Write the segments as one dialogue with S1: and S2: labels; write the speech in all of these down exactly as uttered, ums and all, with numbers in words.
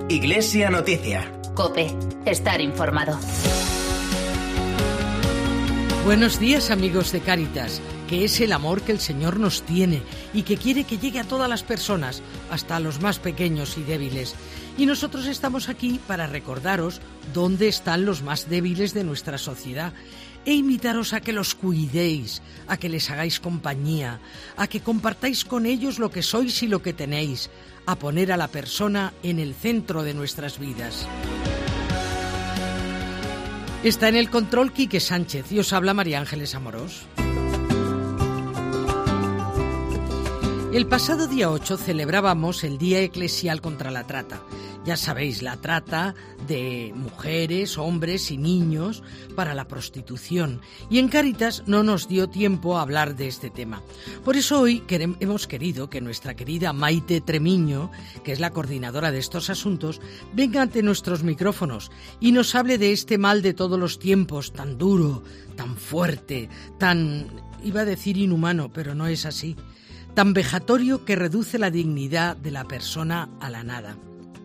S1: Iglesia Noticia.
S2: COPE. Estar informado.
S3: Buenos días, amigos de Cáritas, que es el amor que el Señor nos tiene y que quiere que llegue a todas las personas, hasta a los más pequeños y débiles. Y nosotros estamos aquí para recordaros dónde están los más débiles de nuestra sociedad e invitaros a que los cuidéis, a que les hagáis compañía, a que compartáis con ellos lo que sois y lo que tenéis, a poner a la persona en el centro de nuestras vidas. Está en el control Quique Sánchez y os habla María Ángeles Amorós. El pasado día ocho celebrábamos el Día Eclesial contra la Trata. Ya sabéis, la trata de mujeres, hombres y niños para la prostitución. Y en Cáritas no nos dio tiempo a hablar de este tema. Por eso hoy queremos, hemos querido que nuestra querida Maite Tremiño, que es la coordinadora de estos asuntos, venga ante nuestros micrófonos y nos hable de este mal de todos los tiempos, tan duro, tan fuerte, tan, iba a decir inhumano, pero no es así, tan vejatorio que reduce la dignidad de la persona a la nada.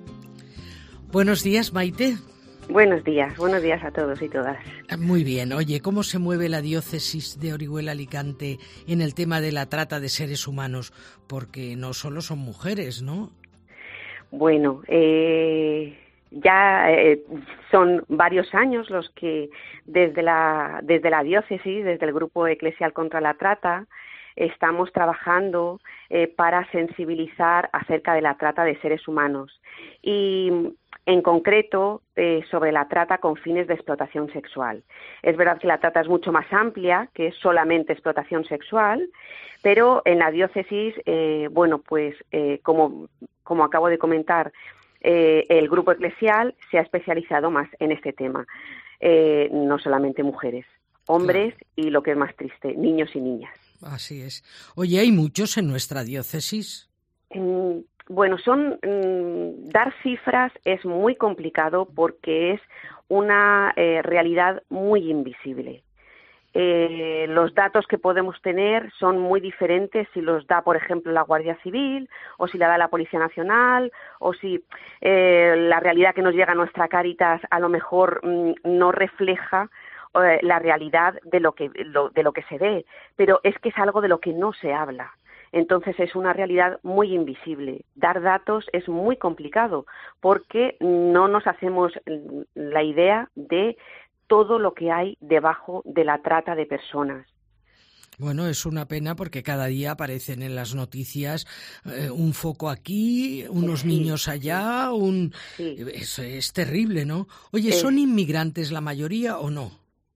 S3: Buenos días, Maite.
S4: Buenos días, buenos días a todos y todas.
S3: Muy bien. Oye, ¿cómo se mueve la diócesis de Orihuela-Alicante en el tema de la trata de seres humanos? Porque no solo son mujeres, ¿no?
S4: Bueno, eh, ya eh, son varios años los que desde la, desde la diócesis, desde el Grupo Eclesial contra la Trata, estamos trabajando eh, para sensibilizar acerca de la trata de seres humanos y en concreto eh, sobre la trata con fines de explotación sexual. Es verdad que la trata es mucho más amplia, que es solamente explotación sexual, pero en la diócesis, eh, bueno, pues eh, como, como acabo de comentar, eh, el grupo eclesial se ha especializado más en este tema, eh, no solamente mujeres, hombres y lo que es más triste, niños y niñas.
S3: Así es. Oye, ¿hay muchos en nuestra diócesis?
S4: Mm, bueno, son mm, dar cifras es muy complicado porque es una eh, realidad muy invisible. Eh, los datos que podemos tener son muy diferentes si los da, por ejemplo, la Guardia Civil o si la da la Policía Nacional o si eh, la realidad que nos llega a nuestra Cáritas a lo mejor mm, no refleja la realidad de lo que lo, de lo que se ve, pero es que es algo de lo que no se habla. Entonces es una realidad muy invisible. Dar datos es muy complicado porque no nos hacemos la idea de todo lo que hay debajo de la trata de personas.
S3: Bueno, es una pena porque cada día aparecen en las noticias eh, un foco aquí, unos sí, niños allá, un
S4: sí.
S3: es, es terrible, ¿no? Oye,
S4: es...
S3: ¿son inmigrantes la mayoría o no?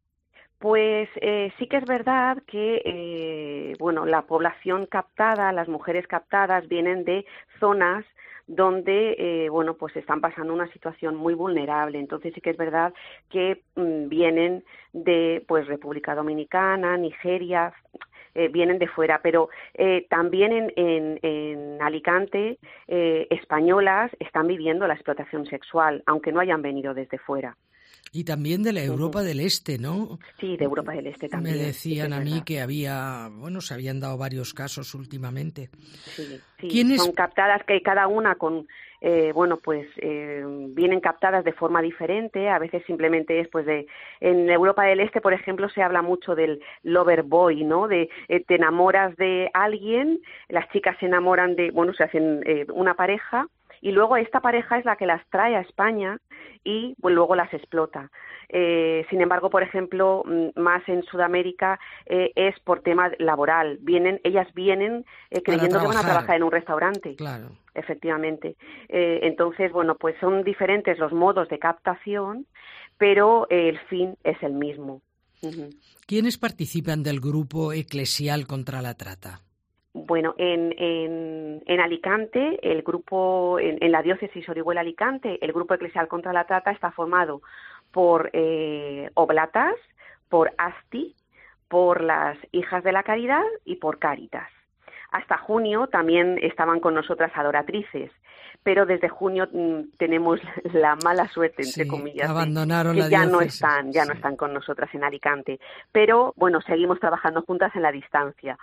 S4: Pues eh, sí que es verdad que eh, bueno, la población captada, las mujeres captadas vienen de zonas donde eh, bueno, pues están pasando una situación muy vulnerable. Entonces sí que es verdad que mmm, vienen de pues República Dominicana, Nigeria, eh, vienen de fuera, pero eh, también en, en, en Alicante eh, españolas están viviendo la explotación sexual, aunque no hayan venido desde fuera.
S3: Y también de la Europa uh-huh. del Este, ¿no?
S4: Sí, de Europa del Este también.
S3: Me decían
S4: sí,
S3: a mí
S4: verdad.
S3: que había, bueno, se habían dado varios casos últimamente.
S4: Sí, sí.
S3: ¿Quiénes?
S4: Son captadas que cada una con, eh, bueno, pues eh, vienen captadas de forma diferente. A veces simplemente es, pues, de, en Europa del Este, por ejemplo, se habla mucho del lover boy, ¿no? De eh, te enamoras de alguien, las chicas se enamoran de, bueno, se hacen eh, una pareja. Y luego esta pareja es la que las trae a España y pues, luego las explota. Eh, sin embargo, por ejemplo, más en Sudamérica eh, es por tema laboral. Vienen, ellas vienen eh, creyendo que van a trabajar en un restaurante.
S3: Claro.
S4: Efectivamente. Eh, entonces, bueno, pues son diferentes los modos de captación, pero eh, el fin es el mismo. Uh-huh.
S3: ¿Quiénes participan del grupo eclesial contra la trata?
S4: Bueno, en, en, en Alicante, el grupo, en, en la diócesis Orihuela-Alicante, el grupo eclesial contra la trata está formado por eh, Oblatas, por Asti, por las Hijas de la Caridad y por Cáritas. Hasta junio también estaban con nosotras adoratrices, pero desde junio mmm, tenemos la mala suerte, entre
S3: sí,
S4: comillas,
S3: abandonaron
S4: que
S3: la
S4: ya
S3: diócesis.
S4: no están, ya sí. no están con nosotras en Alicante. Pero bueno, seguimos trabajando juntas en la distancia.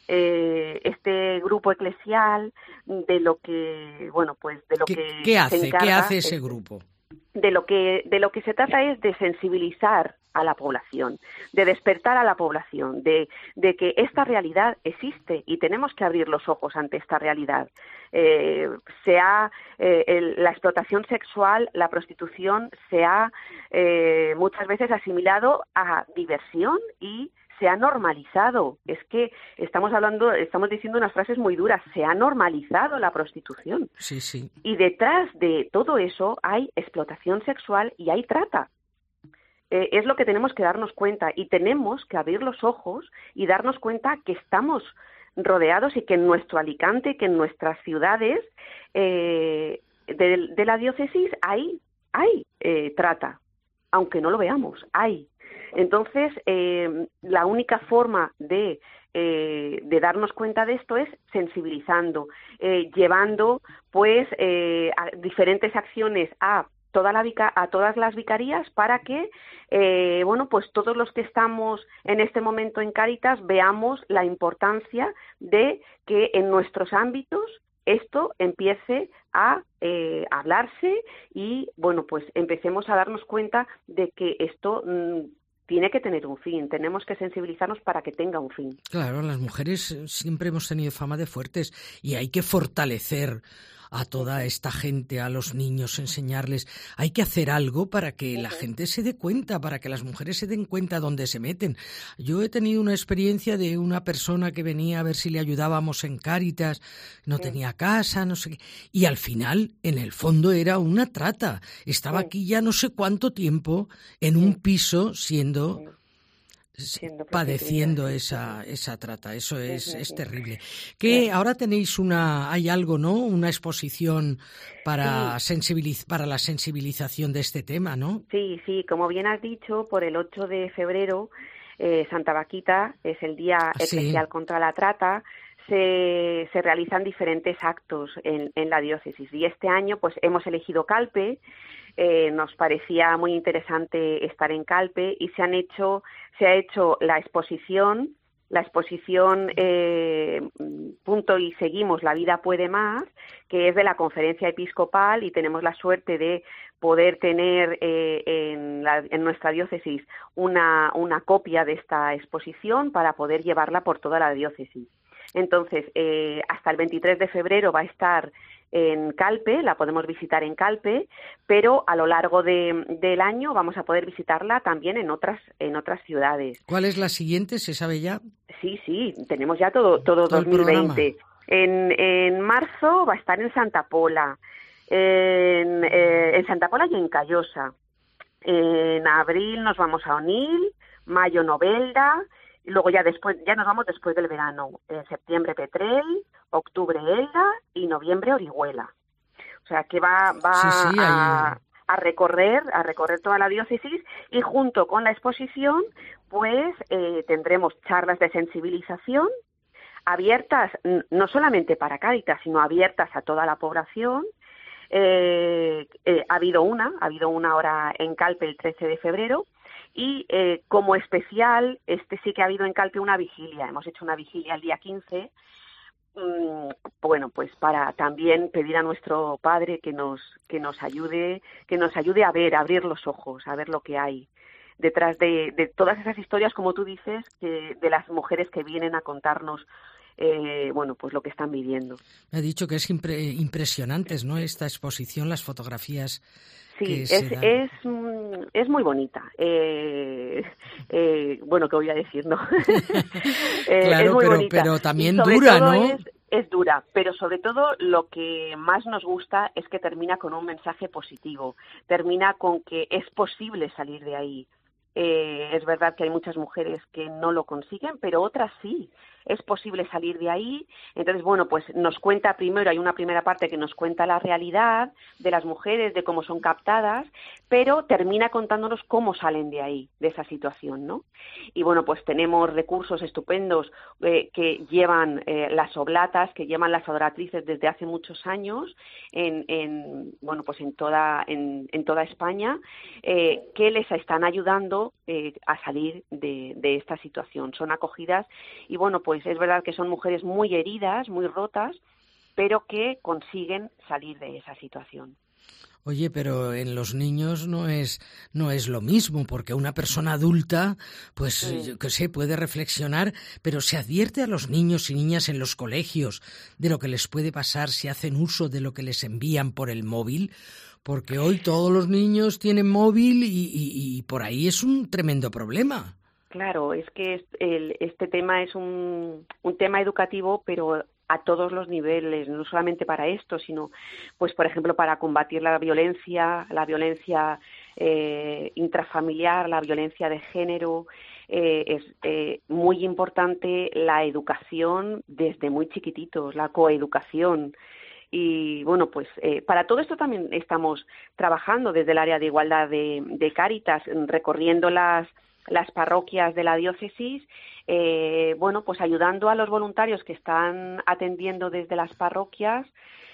S4: eh, este grupo eclesial, de lo que, bueno, pues de lo
S3: ¿Qué,
S4: que
S3: ¿qué hace?
S4: se encarga,
S3: ¿Qué hace ese
S4: es,
S3: grupo?
S4: de lo que de lo que se trata es de sensibilizar a la población, de despertar a la población, de, de que esta realidad existe y tenemos que abrir los ojos ante esta realidad. Eh, se ha, eh, el, la explotación sexual, la prostitución, se ha eh, muchas veces asimilado a diversión y se ha normalizado. Es que estamos hablando, estamos diciendo unas frases muy duras, se ha normalizado la prostitución.
S3: Sí, sí.
S4: Y detrás de todo eso hay explotación sexual y hay trata. Eh, es lo que tenemos que darnos cuenta y tenemos que abrir los ojos y darnos cuenta que estamos rodeados y que en nuestro Alicante, que en nuestras ciudades eh, de, de la diócesis hay, hay eh, trata, aunque no lo veamos, hay. Entonces, eh, la única forma de, eh, de darnos cuenta de esto es sensibilizando, eh, llevando pues eh, a diferentes acciones a toda la vica- a todas las vicarías para que eh, bueno pues todos los que estamos en este momento en Cáritas veamos la importancia de que en nuestros ámbitos esto empiece a eh, hablarse y bueno pues empecemos a darnos cuenta de que esto mmm, tiene que tener un fin, tenemos que sensibilizarnos para que tenga un fin.
S3: Claro, las mujeres siempre hemos tenido fama de fuertes y hay que fortalecer a toda esta gente, a los niños, enseñarles. Hay que hacer algo para que la gente se dé cuenta, para que las mujeres se den cuenta dónde se meten. Yo he tenido una experiencia de una persona que venía a ver si le ayudábamos en Cáritas, no tenía casa, no sé qué, y al final, en el fondo, era una trata. Estaba aquí ya no sé cuánto tiempo en un piso siendo... padeciendo esa esa trata. Eso es, es terrible. Que ahora tenéis una, hay algo, ¿no? Una exposición para
S4: sí.
S3: sensibiliz, para la sensibilización de este tema, ¿no?
S4: Sí, sí, como bien has dicho, por el ocho de febrero, eh, Santa Vaquita, es el Día Eclesial sí. contra la Trata, se, se realizan diferentes actos en, en la diócesis. Y este año, pues, hemos elegido Calpe. Eh, nos parecía muy interesante estar en Calpe y se han hecho, se ha hecho la exposición, la exposición eh, Punto y Seguimos, la vida puede más, que es de la Conferencia Episcopal y tenemos la suerte de poder tener eh, en, la, en nuestra diócesis una, una copia de esta exposición para poder llevarla por toda la diócesis. Entonces, eh, hasta el veintitrés de febrero va a estar en Calpe, la podemos visitar en Calpe, pero a lo largo de, del año vamos a poder visitarla también en otras en otras ciudades.
S3: ¿Cuál es la siguiente? ¿Se sabe ya?
S4: Sí, sí, tenemos ya todo todo, todo dos mil veinte. En, en marzo va a estar en Santa Pola, en, eh, en Santa Pola y en Callosa. En abril nos vamos a Onil, mayo Novelda. Y luego ya después, ya nos vamos después del verano, en septiembre Petrel, octubre Elda y noviembre Orihuela. O sea que va, va sí, sí, a, hay... a recorrer, a recorrer toda la diócesis y junto con la exposición, pues eh, tendremos charlas de sensibilización abiertas no solamente para Cáritas, sino abiertas a toda la población. Eh, eh, ha habido una, ha habido una ahora en Calpe el trece de febrero. Y eh, como especial, este sí que ha habido en Calpe una vigilia. Hemos hecho una vigilia el día quince, mmm, bueno, pues para también pedir a nuestro Padre que nos que nos ayude, que nos ayude a ver, a abrir los ojos, a ver lo que hay detrás de, de todas esas historias, como tú dices, que, de las mujeres que vienen a contarnos. Eh, bueno, pues lo que están viviendo.
S3: Me ha dicho que es impre- impresionantes, ¿no? Esta exposición, las fotografías.
S4: Sí, es, es, es muy bonita. Eh, eh, bueno, ¿qué voy a decir? No. eh,
S3: claro,
S4: es muy
S3: pero,
S4: bonita.
S3: pero también dura, ¿no?
S4: Es, es dura, pero sobre todo lo que más nos gusta es que termina con un mensaje positivo. Termina con que es posible salir de ahí. Eh, es verdad que hay muchas mujeres que no lo consiguen, pero otras sí. Es posible salir de ahí. Entonces, bueno, pues nos cuenta primero, hay una primera parte que nos cuenta la realidad de las mujeres, de cómo son captadas, pero termina contándonos cómo salen de ahí, de esa situación, ¿no? Y bueno, pues tenemos recursos estupendos eh, que llevan eh, las oblatas, que llevan las adoratrices desde hace muchos años en, en bueno, pues en toda, en, en toda España, eh, que les están ayudando eh, a salir de, de esta situación. Son acogidas y, bueno, pues es verdad que son mujeres muy heridas, muy rotas, pero que consiguen salir de esa situación.
S3: Oye, pero en los niños no es no es lo mismo, porque una persona adulta, pues sí. yo qué sé, puede reflexionar, pero se advierte a los niños y niñas en los colegios de lo que les puede pasar si hacen uso de lo que les envían por el móvil, porque hoy todos los niños tienen móvil y, y, y por ahí es un tremendo problema.
S4: Claro, es que el, este tema es un, un tema educativo, pero a todos los niveles, no solamente para esto, sino, pues, por ejemplo, para combatir la violencia, la violencia eh, intrafamiliar, la violencia de género. Eh, es eh, muy importante la educación desde muy chiquititos, la coeducación. Y, bueno, pues eh, para todo esto también estamos trabajando desde el área de igualdad de, de Cáritas, recorriendo las las parroquias de la diócesis, eh, bueno, pues ayudando a los voluntarios que están atendiendo desde las parroquias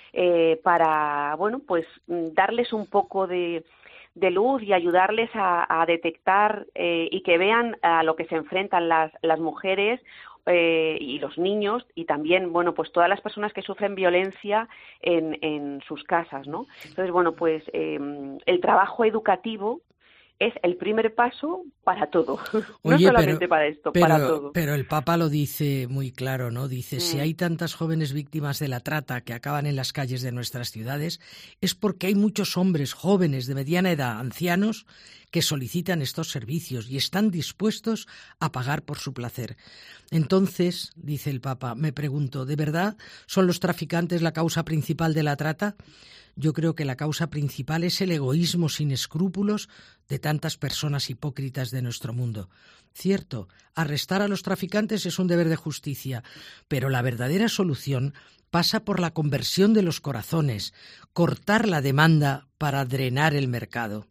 S4: eh, para, bueno, pues darles un poco de, de luz y ayudarles a, a detectar eh, y que vean a lo que se enfrentan las, las mujeres eh, y los niños y también, bueno, pues todas las personas que sufren violencia en, en sus casas, ¿no? Entonces, bueno, pues eh, el trabajo educativo es el primer paso para todo, no
S3: Oye,
S4: solamente
S3: pero,
S4: para esto,
S3: pero,
S4: para todo.
S3: Pero el Papa lo dice muy claro, ¿no? Dice,
S4: mm.
S3: si hay tantas jóvenes víctimas de la trata que acaban en las calles de nuestras ciudades, es porque hay muchos hombres jóvenes de mediana edad, ancianos, que solicitan estos servicios y están dispuestos a pagar por su placer. Entonces, dice el Papa, me pregunto, ¿de verdad son los traficantes la causa principal de la trata? Yo creo que la causa principal es el egoísmo sin escrúpulos de tantas personas hipócritas de nuestro mundo. Cierto, arrestar a los traficantes es un deber de justicia, pero la verdadera solución pasa por la conversión de los corazones, cortar la demanda para drenar el mercado.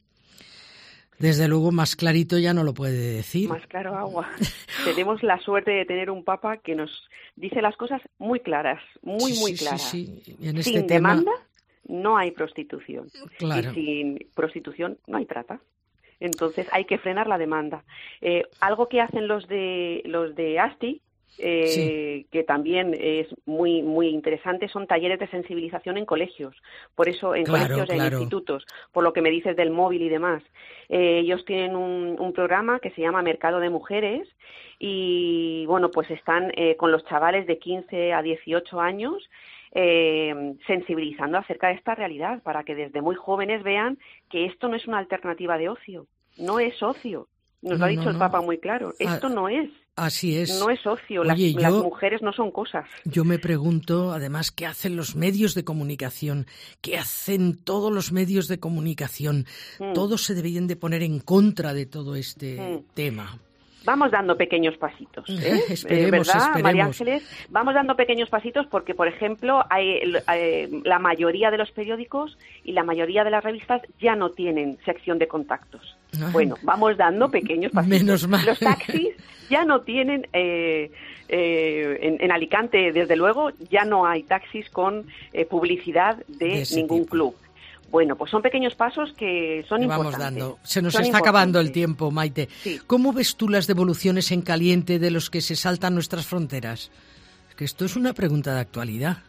S3: Desde luego, más clarito ya no lo puede decir.
S4: Más claro agua. Tenemos la suerte de tener un Papa que nos dice las cosas muy claras, muy,
S3: sí,
S4: muy
S3: sí,
S4: claras.
S3: Sí, sí. Y en este
S4: Sin
S3: tema...
S4: demanda no hay prostitución.
S3: Claro.
S4: Y sin prostitución no hay trata. Entonces hay que frenar la demanda. Eh, algo que hacen los de los de ASTI, eh, sí. que también es muy muy interesante, son talleres de sensibilización en colegios. Por eso en
S3: claro,
S4: colegios
S3: claro.
S4: e institutos, por lo que me dices del móvil y demás. Eh, ellos tienen un, un programa que se llama Mercado de Mujeres y, bueno, pues están eh, con los chavales de quince a dieciocho años Eh, sensibilizando acerca de esta realidad para que desde muy jóvenes vean que esto no es una alternativa de ocio, no es ocio, nos
S3: no,
S4: lo ha dicho
S3: no,
S4: el
S3: no.
S4: Papa muy claro, esto
S3: ah,
S4: no es
S3: así es,
S4: no es ocio.
S3: Oye,
S4: las,
S3: yo,
S4: las mujeres no son cosas.
S3: Yo me pregunto además qué hacen los medios de comunicación, qué hacen todos los medios de comunicación, mm. todos se deberían de poner en contra de todo este mm. tema.
S4: Vamos dando pequeños pasitos, ¿eh?
S3: esperemos,
S4: ¿verdad,
S3: esperemos.
S4: María Ángeles? Vamos dando pequeños pasitos porque, por ejemplo, hay, hay, la mayoría de los periódicos y la mayoría de las revistas ya no tienen sección de contactos. Ay. Bueno, vamos dando pequeños pasitos.
S3: Menos mal.
S4: Los taxis ya no tienen... Eh, eh, en, en Alicante, desde luego, ya no hay taxis con eh, publicidad de, de ningún tipo. Club. Bueno, pues son pequeños pasos que son
S3: que
S4: importantes.
S3: Vamos dando. Se nos
S4: son
S3: está acabando el tiempo, Maite.
S4: Sí.
S3: ¿Cómo ves tú las devoluciones en caliente de los que se saltan nuestras fronteras? Que esto es una pregunta de actualidad.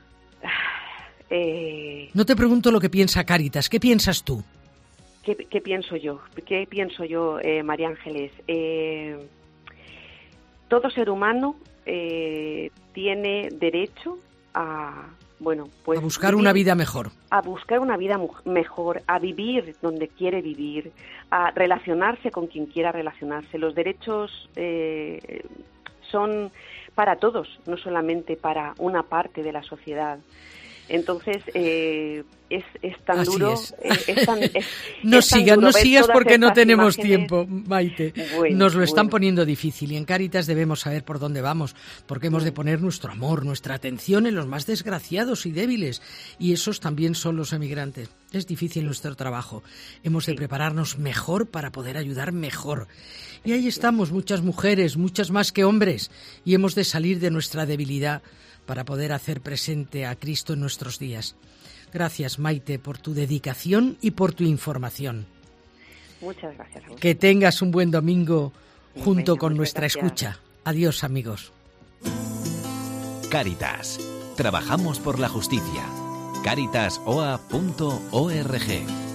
S4: Eh...
S3: No te pregunto lo que piensa Cáritas. ¿Qué piensas tú?
S4: ¿Qué, qué pienso yo? ¿Qué pienso yo, eh, María Ángeles? Eh... Todo ser humano eh, tiene derecho a... Bueno, pues
S3: a buscar
S4: vivir,
S3: una vida mejor.
S4: A buscar una vida mejor, a vivir donde quiere vivir, a relacionarse con quien quiera relacionarse. Los derechos eh, son para todos, no solamente para una parte de la sociedad. Entonces, eh, es, es tan
S3: Así
S4: duro...
S3: Es.
S4: Es, es tan, es,
S3: no
S4: es tan
S3: sigas,
S4: duro
S3: no sigas porque no tenemos
S4: imágenes.
S3: tiempo, Maite.
S4: Bueno,
S3: Nos lo están
S4: bueno.
S3: poniendo difícil y en Cáritas debemos saber por dónde vamos, porque hemos de poner nuestro amor, nuestra atención en los más desgraciados y débiles, y esos también son los emigrantes. Es difícil nuestro trabajo. Hemos de prepararnos mejor para poder ayudar mejor. Y ahí estamos, muchas mujeres, muchas más que hombres, y hemos de salir de nuestra debilidad para poder hacer presente a Cristo en nuestros días. Gracias, Maite, por tu dedicación y por tu información.
S4: Muchas gracias a vos.
S3: Que tengas un buen domingo junto
S4: Venga,
S3: con
S4: muchas
S3: nuestra
S4: gracias.
S3: escucha. Adiós, amigos.
S1: Cáritas. Trabajamos por la justicia. cáritas o a punto org